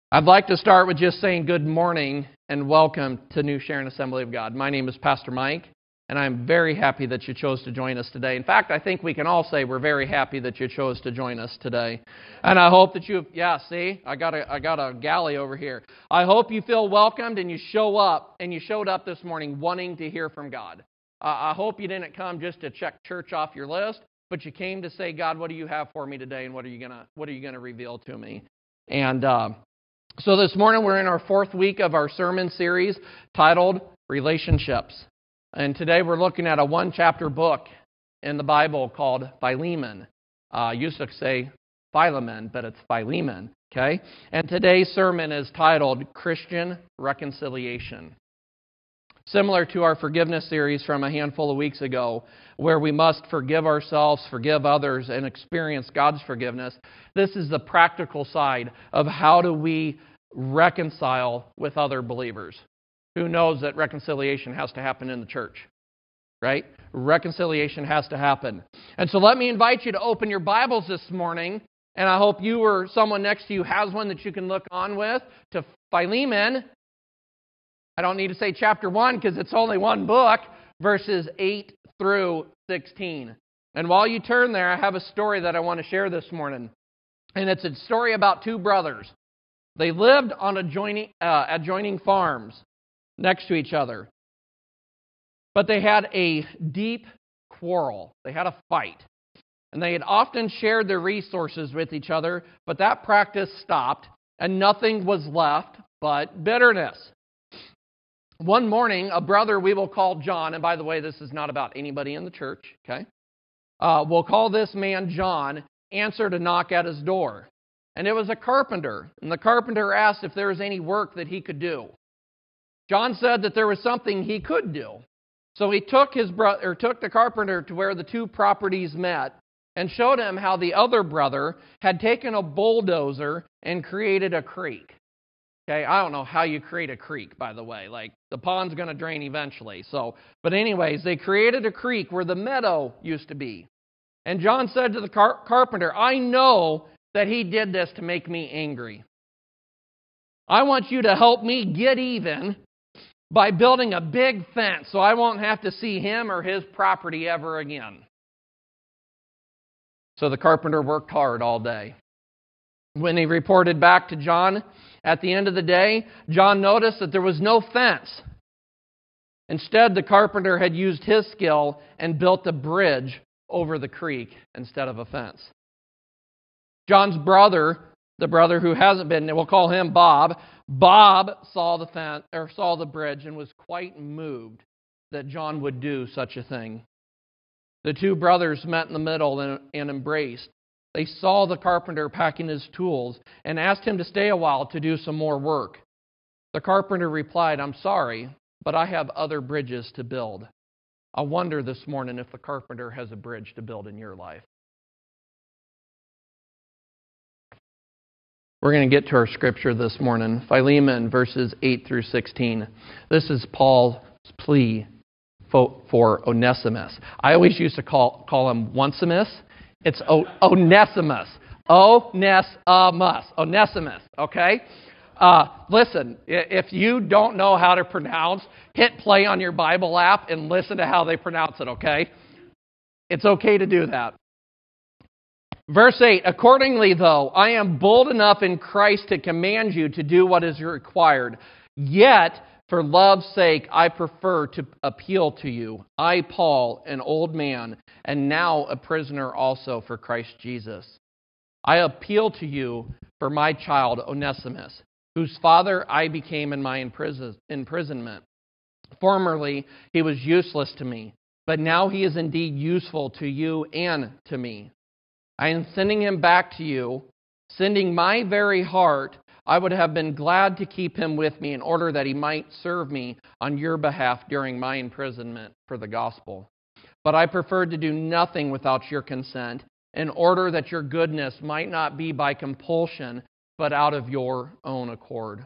I'd like to start with just saying good morning and welcome to New Sharon Assembly of God. My name is Pastor Mike, and I'm very happy that you chose to join us today. In fact, I think we can all say we're very happy that you chose to join us today. And I hope that I got a galley over here. I hope you feel welcomed and you showed up this morning wanting to hear from God. I hope you didn't come just to check church off your list, but you came to say, God, what do you have for me today, and what are you gonna reveal to me? And so this morning we're in our fourth week of our sermon series titled Relationships. And today we're looking at a one-chapter book in the Bible called Philemon. I used to say Philemon, but it's Philemon, okay? And today's sermon is titled Christian Reconciliation. Similar to our forgiveness series from a handful of weeks ago, where we must forgive ourselves, forgive others, and experience God's forgiveness, this is the practical side of how do we reconcile with other believers. Who knows that reconciliation has to happen in the church, right? Reconciliation has to happen. And so let me invite you to open your Bibles this morning, and I hope you or someone next to you has one that you can look on with, to Philemon. I don't need to say chapter 1 because it's only one book, verses 8 through 16. And while you turn there, I have a story that I want to share this morning. And it's a story about two brothers. They lived on adjoining farms next to each other. But they had a deep quarrel. They had a fight. And they had often shared their resources with each other, but that practice stopped, and nothing was left but bitterness. One morning, a brother we will call John, and by the way, this is not about anybody in the church, okay? We'll call this man John, answered a knock at his door. And it was a carpenter, and the carpenter asked if there was any work that he could do. John said that there was something he could do. So he took the carpenter to where the two properties met and showed him how the other brother had taken a bulldozer and created a creek. Okay, I don't know how you create a creek, by the way. Like, the pond's going to drain eventually. But anyways, they created a creek where the meadow used to be. And John said to the carpenter, I know that he did this to make me angry. I want you to help me get even by building a big fence so I won't have to see him or his property ever again. So the carpenter worked hard all day. When he reported back to John at the end of the day, John noticed that there was no fence. Instead, the carpenter had used his skill and built a bridge over the creek instead of a fence. John's brother, the brother who hasn't been, we'll call him Bob. Bob saw the bridge and was quite moved that John would do such a thing. The two brothers met in the middle and embraced. They saw the carpenter packing his tools and asked him to stay a while to do some more work. The carpenter replied, I'm sorry, but I have other bridges to build. I wonder this morning if the carpenter has a bridge to build in your life. We're going to get to our scripture this morning, Philemon, verses 8 through 16. This is Paul's plea for Onesimus. I always used to call him Onesimus. It's Onesimus. Onesimus, okay? Listen, if you don't know how to pronounce, hit play on your Bible app and listen to how they pronounce it, okay? It's okay to do that. Verse 8, accordingly, though, I am bold enough in Christ to command you to do what is required. Yet, for love's sake, I prefer to appeal to you. I, Paul, an old man, and now a prisoner also for Christ Jesus. I appeal to you for my child, Onesimus, whose father I became in my imprisonment. Formerly, he was useless to me, but now he is indeed useful to you and to me. I am sending him back to you, sending my very heart. I would have been glad to keep him with me in order that he might serve me on your behalf during my imprisonment for the gospel. But I preferred to do nothing without your consent, in order that your goodness might not be by compulsion, but of your own accord.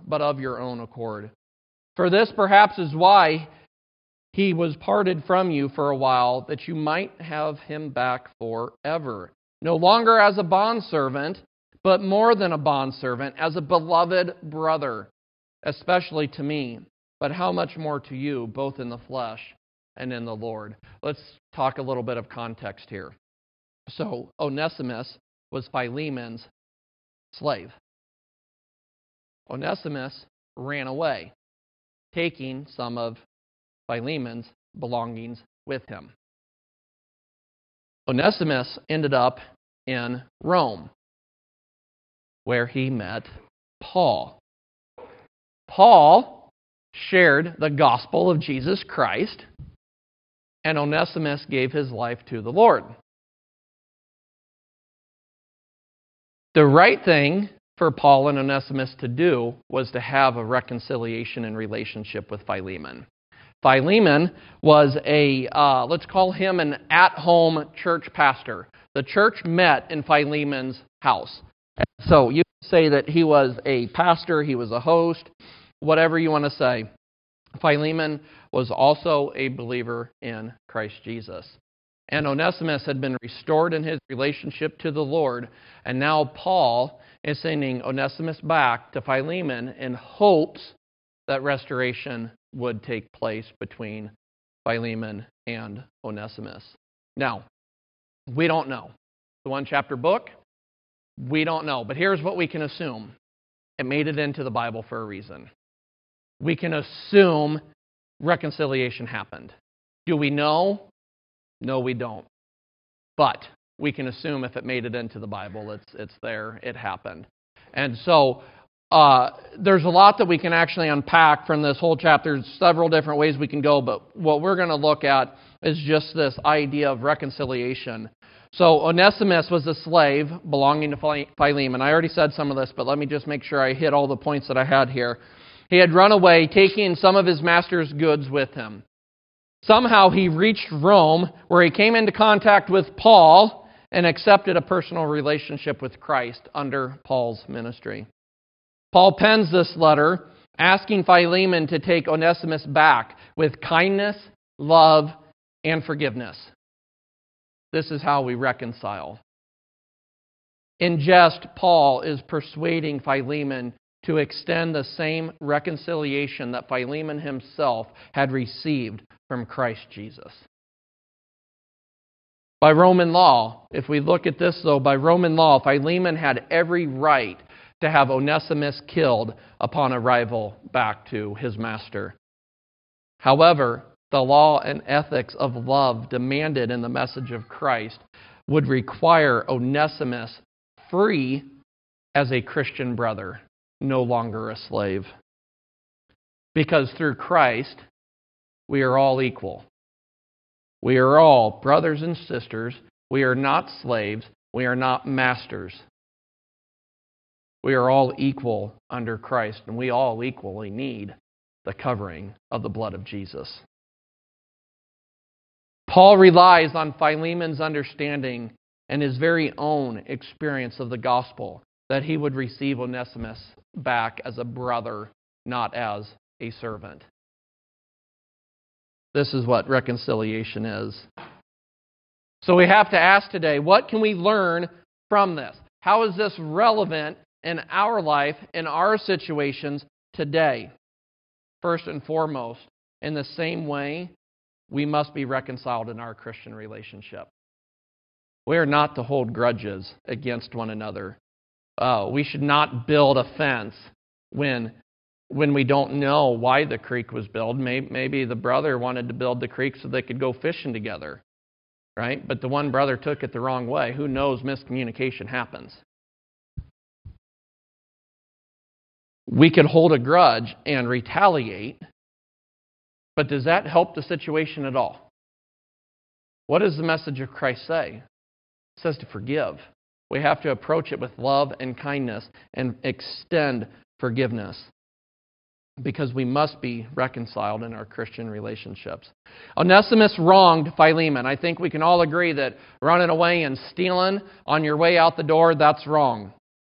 For this perhaps is why he was parted from you for a while, that you might have him back forever. No longer as a bondservant, but more than a bondservant, as a beloved brother, especially to me, but how much more to you, both in the flesh and in the Lord. Let's talk a little bit of context here. So Onesimus was Philemon's slave. Onesimus ran away, taking some of Philemon's belongings with him. Onesimus ended up in Rome, where he met Paul. Paul shared the gospel of Jesus Christ, and Onesimus gave his life to the Lord. The right thing for Paul and Onesimus to do was to have a reconciliation and relationship with Philemon. Philemon was let's call him an at-home church pastor. The church met in Philemon's house. So you can say that he was a pastor, he was a host, whatever you want to say. Philemon was also a believer in Christ Jesus. And Onesimus had been restored in his relationship to the Lord, and now Paul is sending Onesimus back to Philemon in hopes that restoration would take place between Philemon and Onesimus. Now, we don't know. The one-chapter book, we don't know. But here's what we can assume. It made it into the Bible for a reason. We can assume reconciliation happened. Do we know? No, we don't. But we can assume if it made it into the Bible, it's there, it happened. And so there's a lot that we can actually unpack from this whole chapter. There's several different ways we can go, but what we're going to look at is just this idea of reconciliation. So Onesimus was a slave belonging to Philemon. I already said some of this, but let me just make sure I hit all the points that I had here. He had run away, taking some of his master's goods with him. Somehow he reached Rome, where he came into contact with Paul and accepted a personal relationship with Christ under Paul's ministry. Paul pens this letter asking Philemon to take Onesimus back with kindness, love, and forgiveness. This is how we reconcile. In jest, Paul is persuading Philemon to extend the same reconciliation that Philemon himself had received from Christ Jesus. By Roman law, if we look at this though, by Roman law, Philemon had every right to have Onesimus killed upon arrival back to his master. However, the law and ethics of love demanded in the message of Christ would require Onesimus free as a Christian brother, no longer a slave. Because through Christ, we are all equal. We are all brothers and sisters. We are not slaves. We are not masters. We are all equal under Christ, and we all equally need the covering of the blood of Jesus. Paul relies on Philemon's understanding and his very own experience of the gospel that he would receive Onesimus back as a brother, not as a servant. This is what reconciliation is. So we have to ask today, what can we learn from this? How is this relevant in our life, in our situations today? First and foremost, in the same way, we must be reconciled in our Christian relationship. We are not to hold grudges against one another. We should not build a fence when we don't know why the creek was built. Maybe the brother wanted to build the creek so they could go fishing together, right? But the one brother took it the wrong way. Who knows? Miscommunication happens. We could hold a grudge and retaliate, but does that help the situation at all? What does the message of Christ say? It says to forgive. We have to approach it with love and kindness and extend forgiveness, because we must be reconciled in our Christian relationships. Onesimus wronged Philemon. I think we can all agree that running away and stealing on your way out the door, that's wrong.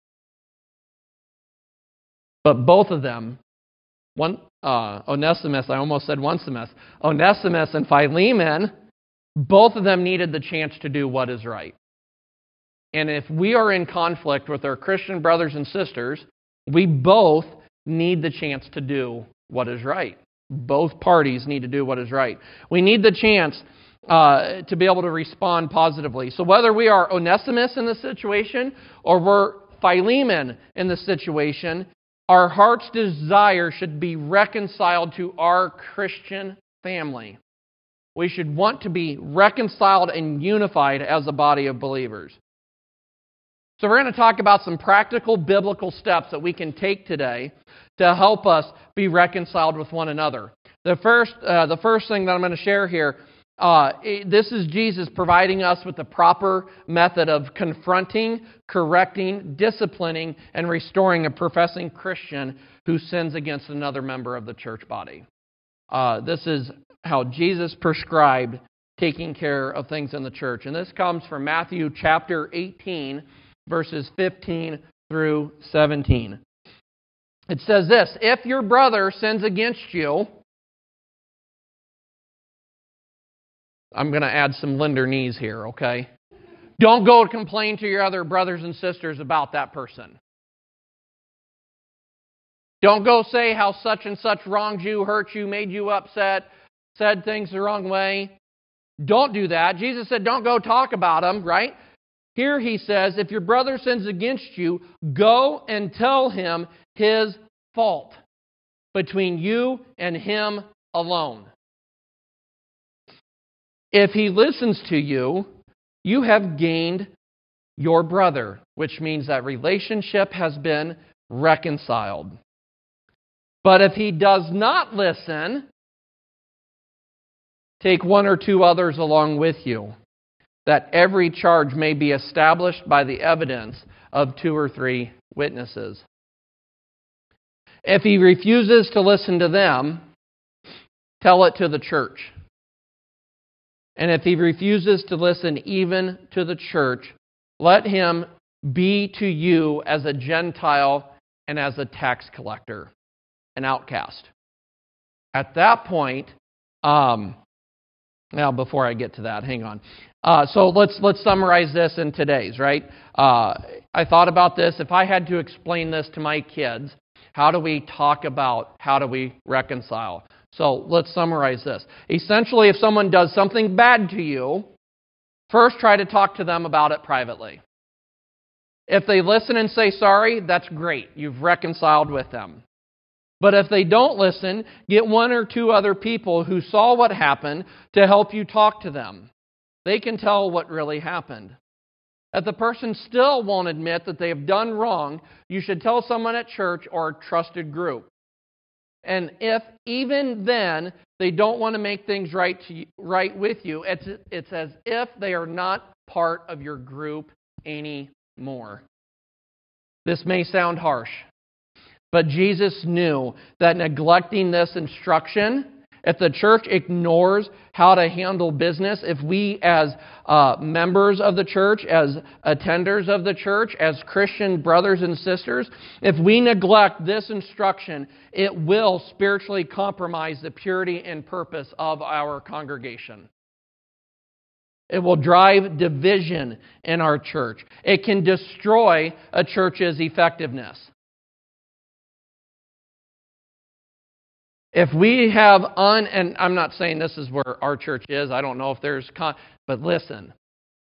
But both of them, Onesimus, I almost said Onesimus and Philemon, both of them needed the chance to do what is right. And if we are in conflict with our Christian brothers and sisters, we both need the chance to do what is right. Both parties need to do what is right. We need the chance to be able to respond positively. So whether we are Onesimus in the situation or we're Philemon in the situation, our heart's desire should be reconciled to our Christian family. We should want to be reconciled and unified as a body of believers. So we're going to talk about some practical biblical steps that we can take today to help us be reconciled with one another. The first thing that I'm going to share here, this is Jesus providing us with the proper method of confronting, correcting, disciplining, and restoring a professing Christian who sins against another member of the church body. This is how Jesus prescribed taking care of things in the church. And this comes from Matthew chapter 18, verses 15 through 17. It says this, if your brother sins against you, I'm going to add some lender knees here, okay? Don't go complain to your other brothers and sisters about that person. Don't go say how such and such wronged you, hurt you, made you upset, said things the wrong way. Don't do that. Jesus said don't go talk about them, right? Here he says, if your brother sins against you, go and tell him his fault between you and him alone. If he listens to you, you have gained your brother, which means that relationship has been reconciled. But if he does not listen, take one or two others along with you, that every charge may be established by the evidence of 2 or 3 witnesses. If he refuses to listen to them, tell it to the church. And if he refuses to listen even to the church, let him be to you as a Gentile and as a tax collector, an outcast. At that point, now before I get to that, hang on. So let's summarize this in today's, right? I thought about this. If I had to explain this to my kids, how do we reconcile? So let's summarize this. Essentially, if someone does something bad to you, first try to talk to them about it privately. If they listen and say sorry, that's great. You've reconciled with them. But if they don't listen, get 1 or 2 other people who saw what happened to help you talk to them. They can tell what really happened. If the person still won't admit that they have done wrong, you should tell someone at church or a trusted group. And if even then they don't want to make things right with you, it's as if they are not part of your group anymore. This may sound harsh, but Jesus knew that neglecting this instruction, if the church ignores how to handle business, if we as members of the church, as attenders of the church, as Christian brothers and sisters, if we neglect this instruction, it will spiritually compromise the purity and purpose of our congregation. It will drive division in our church. It can destroy a church's effectiveness. If we have and I'm not saying this is where our church is, I don't know if there's, but listen.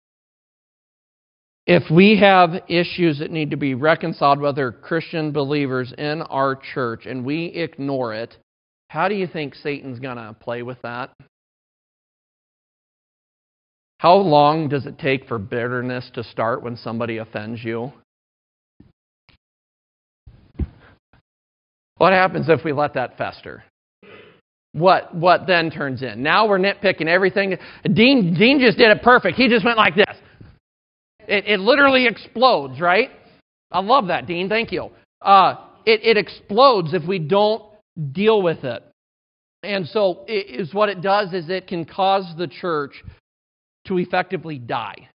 If we have issues that need to be reconciled with other Christian believers in our church and we ignore it, how do you think Satan's going to play with that? How long does it take for bitterness to start when somebody offends you? What happens if we let that fester? What then turns in? Now we're nitpicking everything. Dean just did it perfect. He just went like this. It literally explodes, right? I love that, Dean. Thank you. It explodes if we don't deal with it. And so what it does is it can cause the church to effectively die.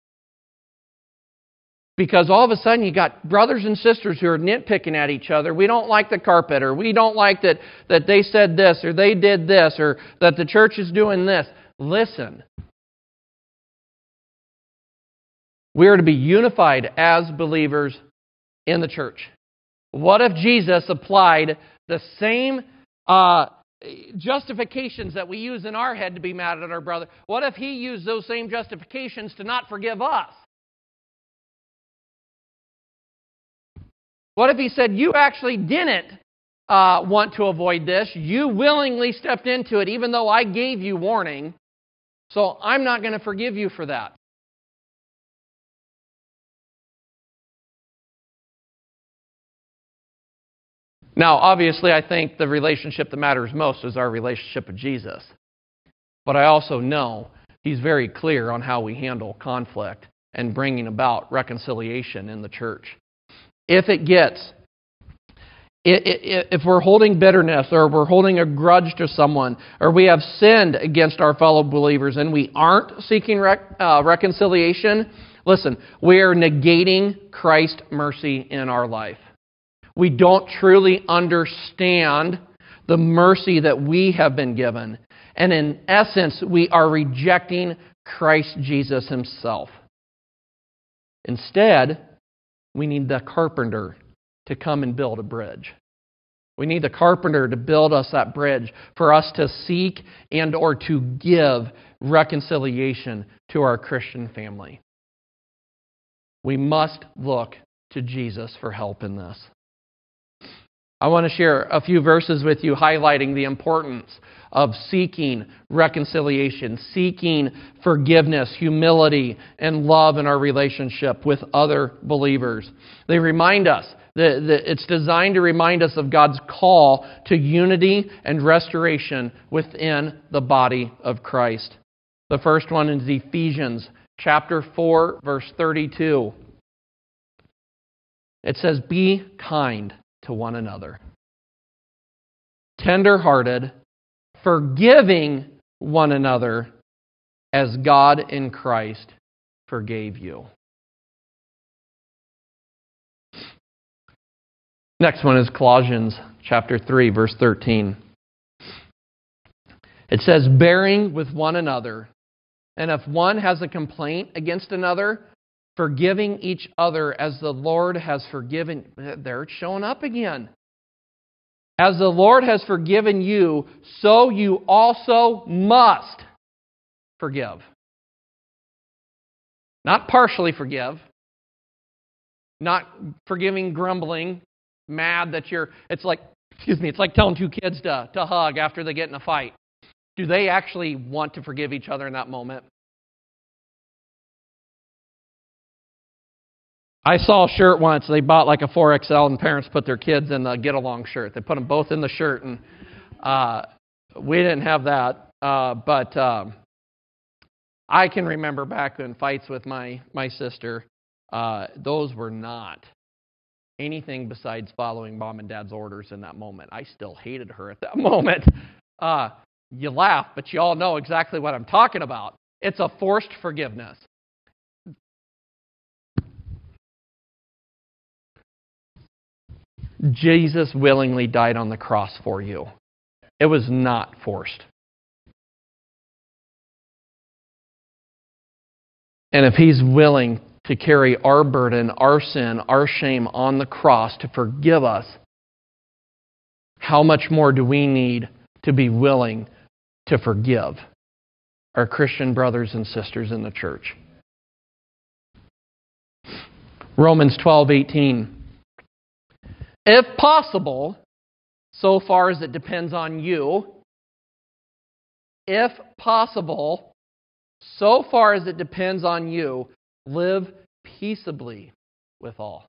Because all of a sudden you got brothers and sisters who are nitpicking at each other. We don't like the carpet, or we don't like that they said this, or they did this, or that the church is doing this. Listen. We are to be unified as believers in the church. What if Jesus applied the same justifications that we use in our head to be mad at our brother? What if He used those same justifications to not forgive us? What if He said, you actually didn't want to avoid this. You willingly stepped into it even though I gave you warning. So I'm not going to forgive you for that. Now, obviously, I think the relationship that matters most is our relationship with Jesus. But I also know He's very clear on how we handle conflict and bringing about reconciliation in the church. If we're holding bitterness or we're holding a grudge to someone or we have sinned against our fellow believers and we aren't seeking reconciliation, listen, we are negating Christ's mercy in our life. We don't truly understand the mercy that we have been given. And in essence, we are rejecting Christ Jesus Himself. Instead, we need the carpenter to come and build a bridge. We need the carpenter to build us that bridge for us to seek and or to give reconciliation to our Christian family. We must look to Jesus for help in this. I want to share a few verses with you highlighting the importance of seeking reconciliation, seeking forgiveness, humility, and love in our relationship with other believers. They remind us that it's designed to remind us of God's call to unity and restoration within the body of Christ. The first one is Ephesians chapter 4, verse 32. It says, "Be kind to one another, tender-hearted, forgiving one another as God in Christ forgave you." Next one is Colossians chapter 3, verse 13. It says, "Bearing with one another, and if one has a complaint against another, forgiving each other as the Lord has forgiven." There it's showing up again. "As the Lord has forgiven you, so you also must forgive." Not partially forgive. Not forgiving, grumbling, mad that it's like telling two kids to hug after they get in a fight. Do they actually want to forgive each other in that moment? I saw a shirt once. They bought like a 4XL and parents put their kids in the get-along shirt. They put them both in the shirt, and we didn't have that. But I can remember back in fights with my sister, those were not anything besides following mom and dad's orders in that moment. I still hated her at that moment. You laugh, but you all know exactly what I'm talking about. It's a forced forgiveness. Jesus willingly died on the cross for you. It was not forced. And if He's willing to carry our burden, our sin, our shame on the cross to forgive us, how much more do we need to be willing to forgive our Christian brothers and sisters in the church? Romans 12:18. "If possible, so far as it depends on you, if possible, so far as it depends on you, live peaceably with all."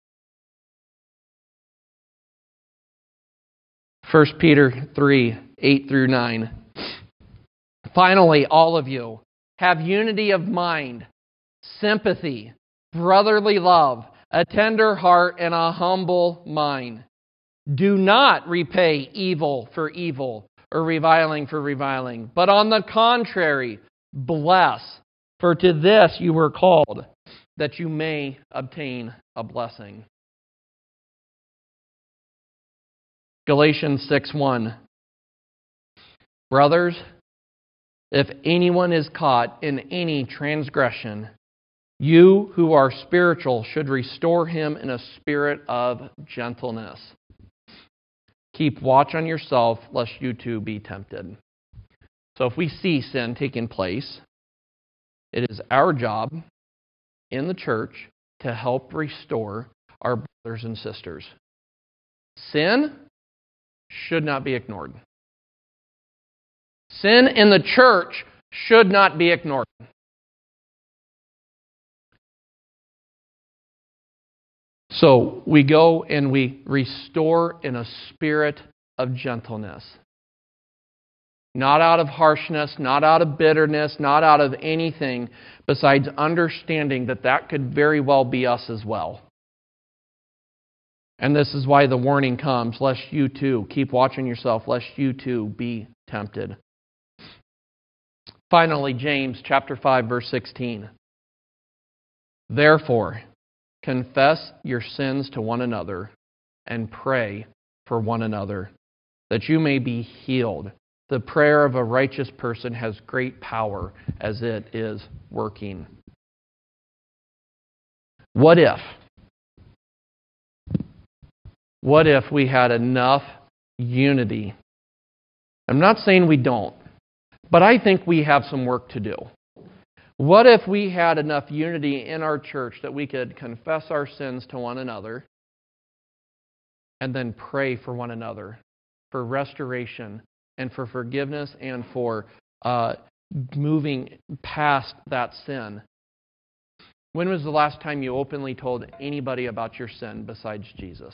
1 Peter 3:8-9. "Finally, all of you, have unity of mind, sympathy, brotherly love, a tender heart, and a humble mind. Do not repay evil for evil or reviling for reviling, but on the contrary, bless. For to this you were called, that you may obtain a blessing." Galatians 6:1. "Brothers, if anyone is caught in any transgression, You who are spiritual should restore him in a spirit of gentleness. Keep watch on yourself, lest you too be tempted. So if we see sin taking place, it is our job in the church to help restore our brothers and sisters. Sin should not be ignored. Sin in the church should not be ignored. So we go and we restore in a spirit of gentleness. Not out of harshness, not out of bitterness, not out of anything besides understanding that that could very well be us as well. And this is why the warning comes, lest you too, keep watching yourself, lest you too be tempted. Finally, James chapter 5, verse 16. Therefore, confess your sins to one another and pray for one another, that you may be healed. The prayer of a righteous person has great power as it is working. What if we had enough unity? I'm not saying we don't, but I think we have some work to do. What if we had enough unity in our church that we could confess our sins to one another and then pray for one another for restoration and for forgiveness and for moving past that sin? When was the last time you openly told anybody about your sin besides Jesus?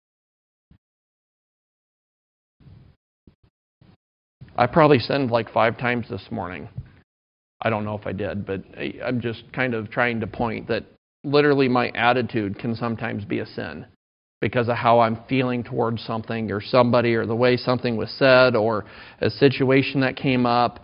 I probably sinned like 5 times this morning. I don't know if I did, but I'm just kind of trying to point that literally my attitude can sometimes be a sin because of how I'm feeling towards something or somebody or the way something was said or a situation that came up.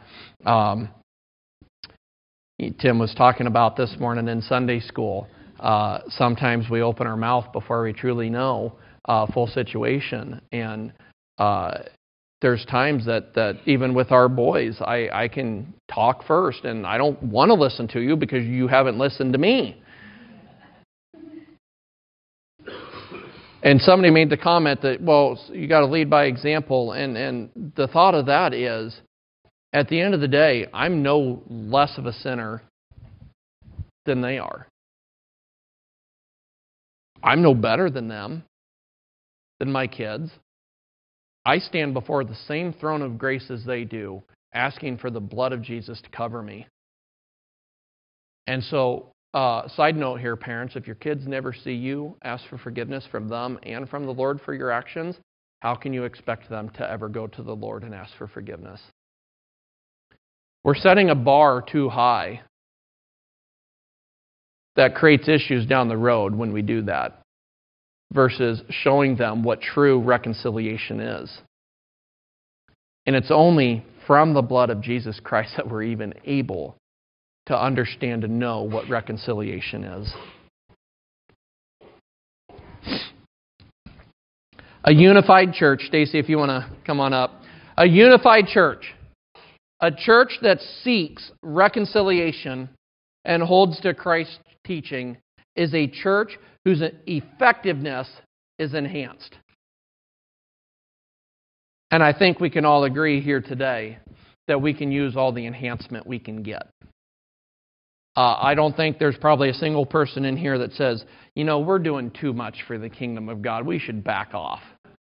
Tim was talking about this morning in Sunday school. Sometimes we open our mouth before we truly know a full situation. And there's times that even with our boys, I can talk first, and I don't want to listen to you because you haven't listened to me. And somebody made the comment that, well, you got to lead by example, and the thought of that is, at the end of the day, I'm no less of a sinner than they are. I'm no better than them, than my kids. I stand before the same throne of grace as they do, asking for the blood of Jesus to cover me. And so, side note here, parents, if your kids never see you ask for forgiveness from them and from the Lord for your actions, how can you expect them to ever go to the Lord and ask for forgiveness? We're setting a bar too high that creates issues down the road when we do that, versus showing them what true reconciliation is. And it's only from the blood of Jesus Christ that we're even able to understand and know what reconciliation is. A unified church, Stacy, if you want to come on up. A unified church. A church that seeks reconciliation and holds to Christ's teaching is a church whose effectiveness is enhanced. And I think we can all agree here today that we can use all the enhancement we can get. I don't think there's probably a single person in here that says, you know, we're doing too much for the kingdom of God. We should back off.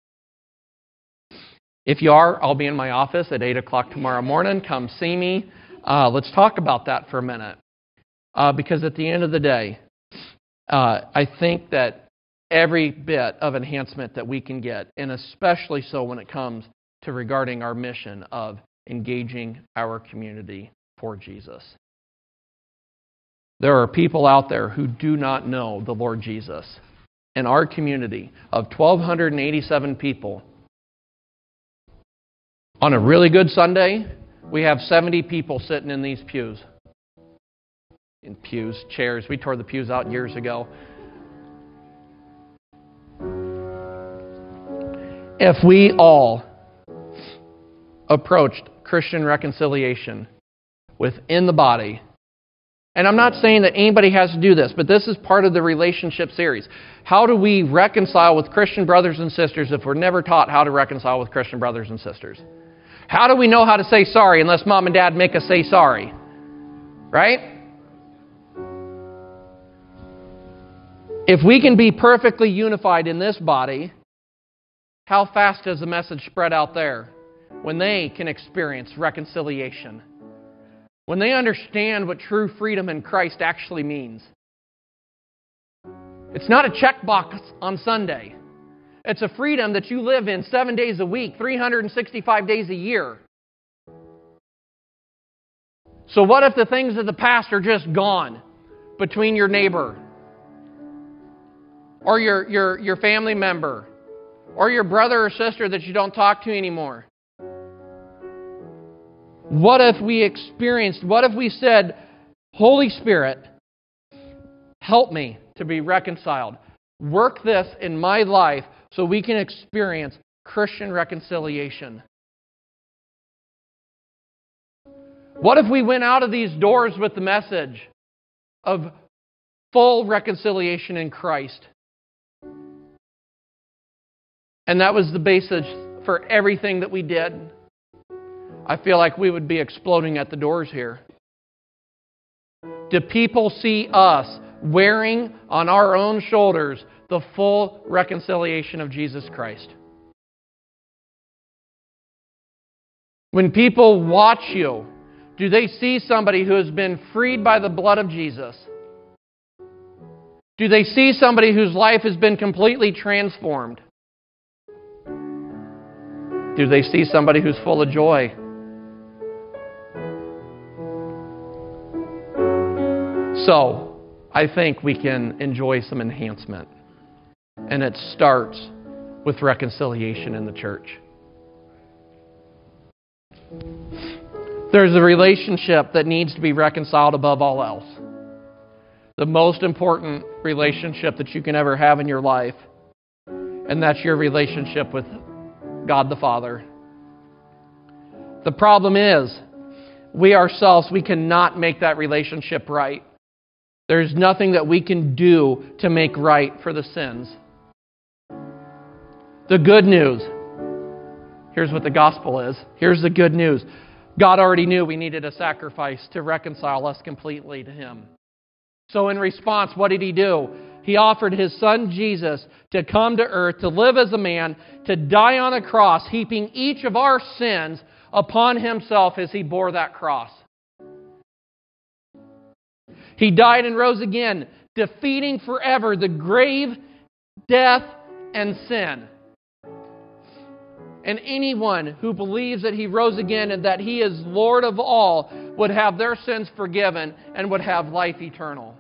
If you are, I'll be in my office at 8 o'clock tomorrow morning. Come see me. Let's talk about that for a minute. Because at the end of the day, I think that every bit of enhancement that we can get, and especially so when it comes to regarding our mission of engaging our community for Jesus. There are people out there who do not know the Lord Jesus. In our community of 1,287 people, on a really good Sunday, we have 70 people sitting in these pews. In pews, chairs. We tore the pews out years ago. If we all approached Christian reconciliation within the body And I'm not saying that anybody has to do this, but this is part of the relationship series. How do we reconcile with Christian brothers and sisters if we're never taught how to reconcile with Christian brothers and sisters? How do we know how to say sorry unless mom and dad make us say sorry? Right? If we can be perfectly unified in this body, how fast does the message spread out there when they can experience reconciliation? When they understand what true freedom in Christ actually means. It's not a checkbox on Sunday. It's a freedom that you live in 7 days a week, 365 days a year. So what if the things of the past are just gone between your neighbor or your family member or your brother or sister that you don't talk to anymore? What if we said, Holy Spirit, help me to be reconciled. Work this in my life so we can experience Christian reconciliation. What if we went out of these doors with the message of full reconciliation in Christ? And that was the basis for everything that we did. I feel like we would be exploding at the doors here. Do people see us wearing on our own shoulders the full reconciliation of Jesus Christ? When people watch you, do they see somebody who has been freed by the blood of Jesus? Do they see somebody whose life has been completely transformed? Do they see somebody who's full of joy? So, I think we can enjoy some enhancement. And it starts with reconciliation in the church. There's a relationship that needs to be reconciled above all else. The most important relationship that you can ever have in your life. And that's your relationship with God the Father. The problem is, we ourselves, we cannot make that relationship right. There's nothing that we can do to make right for the sins. The good news. Here's what the gospel is. Here's the good news. God already knew we needed a sacrifice to reconcile us completely to Him. So in response, what did He do? He offered His Son Jesus to come to earth, to live as a man, to die on a cross, heaping each of our sins upon Himself as He bore that cross. He died and rose again, defeating forever the grave, death, and sin. And anyone who believes that He rose again and that He is Lord of all would have their sins forgiven and would have life eternal.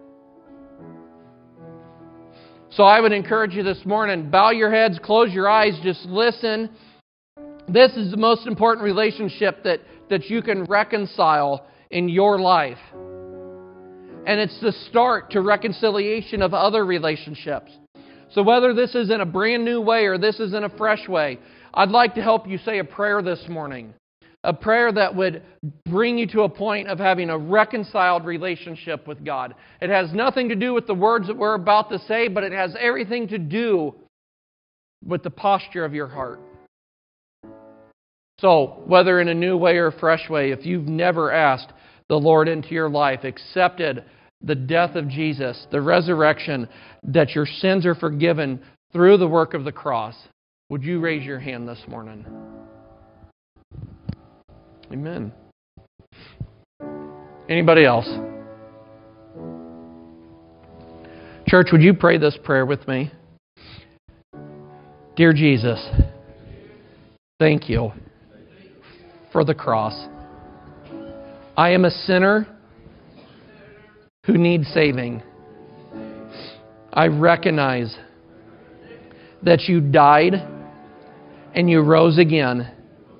So I would encourage you this morning, bow your heads, close your eyes, just listen. This is the most important relationship that you can reconcile in your life. And it's the start to reconciliation of other relationships. So whether this is in a brand new way or this is in a fresh way, I'd like to help you say a prayer this morning. A prayer that would bring you to a point of having a reconciled relationship with God. It has nothing to do with the words that we're about to say, but it has everything to do with the posture of your heart. So, whether in a new way or a fresh way, if you've never asked the Lord into your life, accepted the death of Jesus, the resurrection, that your sins are forgiven through the work of the cross, would you raise your hand this morning? Amen. Anybody else? Church, would you pray this prayer with me? Dear Jesus, thank you for the cross. I am a sinner who needs saving. I recognize that you died and you rose again,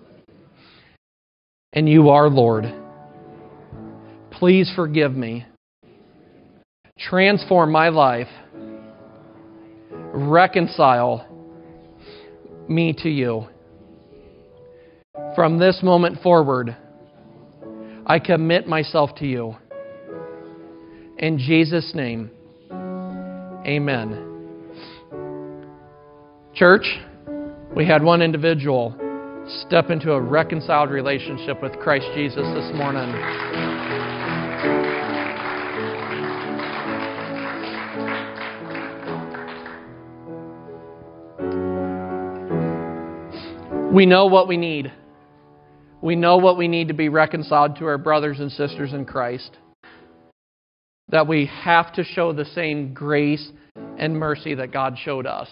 and you are Lord. Please forgive me. Transform my life. Reconcile me to you. From this moment forward, I commit myself to you. In Jesus' name, amen. Church, we had one individual step into a reconciled relationship with Christ Jesus this morning. We know what we need. We know what we need to be reconciled to our brothers and sisters in Christ. That we have to show the same grace and mercy that God showed us.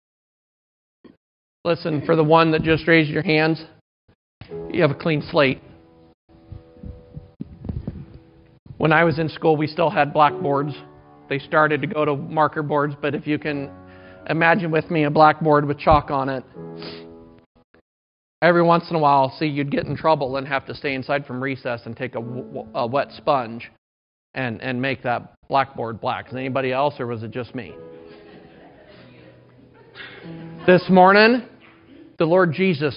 Listen, for the one that just raised your hands, you have a clean slate. When I was in school, we still had blackboards. They started to go to marker boards, but if you can imagine with me a blackboard with chalk on it, every once in a while, you'd get in trouble and have to stay inside from recess and take a wet sponge and make that blackboard black. Is it anybody else, or was it just me? This morning, the Lord Jesus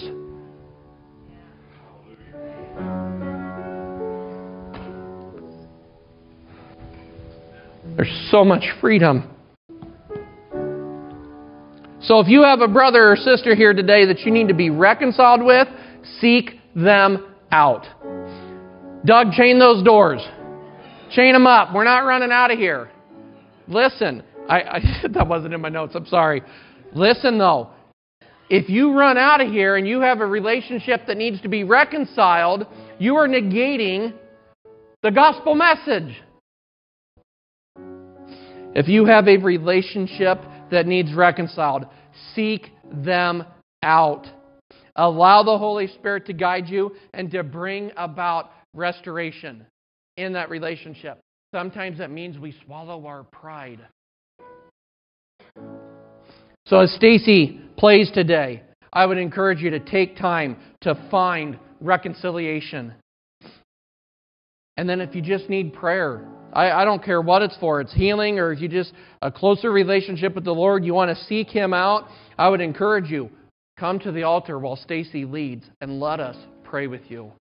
there's so much freedom. So if you have a brother or sister here today that you need to be reconciled with, seek them out. Doug, chain those doors. Chain them up. We're not running out of here. Listen, that wasn't in my notes. I'm sorry. Listen, though. If you run out of here and you have a relationship that needs to be reconciled, you are negating the gospel message. If you have a relationship that needs reconciled, seek them out. Allow the Holy Spirit to guide you and to bring about restoration in that relationship. Sometimes that means we swallow our pride. So as Stacy plays today, I would encourage you to take time to find reconciliation. And then if you just need prayer, I don't care what it's for. It's healing, or if you just a closer relationship with the Lord, you want to seek Him out, I would encourage you, come to the altar while Stacy leads and let us pray with you.